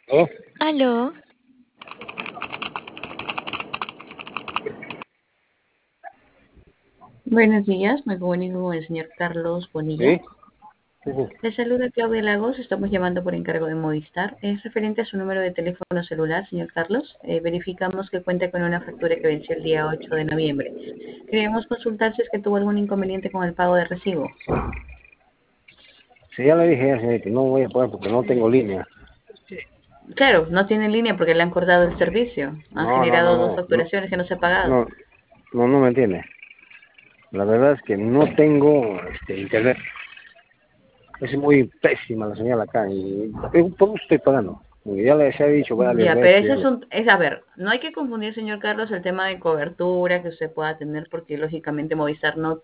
¿Oh? Aló, Buenos días, me comunico con el señor Carlos Bonilla. ¿Sí? Sí, sí. Le saluda Claudia Lagos, estamos llamando por encargo de Movistar. Es referente a su número de teléfono celular, señor Carlos. Verificamos que cuenta con una factura que venció el día 8 de noviembre. Queríamos consultar si es que tuvo algún inconveniente con el pago de recibo. Sí, ya le dije a la señorita, no voy a pagar porque no tengo línea. Claro, no tiene línea porque le han cortado el servicio. Han No, no, no, generado dos no, no, facturaciones que no se ha pagado. no, no me entiende. La verdad es que no tengo internet. Es muy pésima la señal acá y ¿por qué estoy pagando? Y ya les he dicho varias Ya, pero veces. ese es, a ver, no hay que confundir, señor Carlos, el tema de cobertura que usted pueda tener, porque lógicamente Movistar no